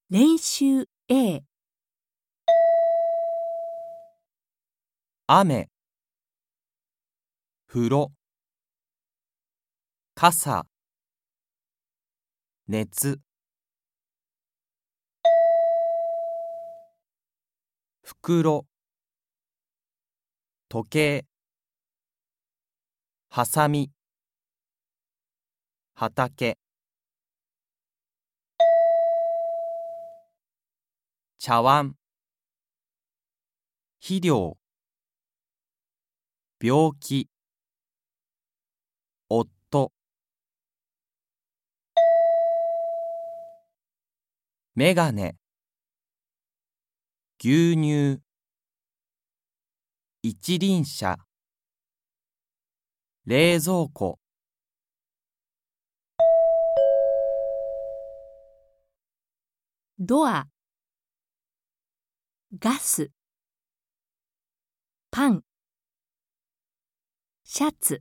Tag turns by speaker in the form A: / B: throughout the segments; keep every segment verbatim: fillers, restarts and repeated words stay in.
A: 練習 A。
B: 雨、風呂、傘、熱、袋、時計、はさみ、畑、茶碗、肥料、病気、夫、メガネ、牛乳、一輪車、冷蔵庫、
A: ドア、ガス、パン、シャツ、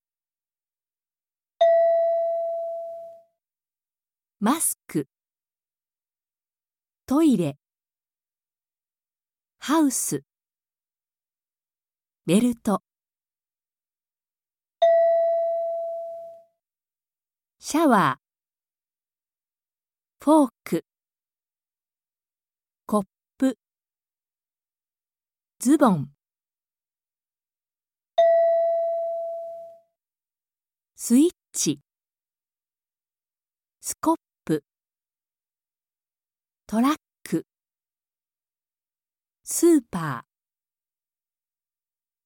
A: マスク、トイレ、ハウス、ベルト、シャワー、フォーク、コップ、ズボン、スイッチ、スコップ、トラック、スーパー。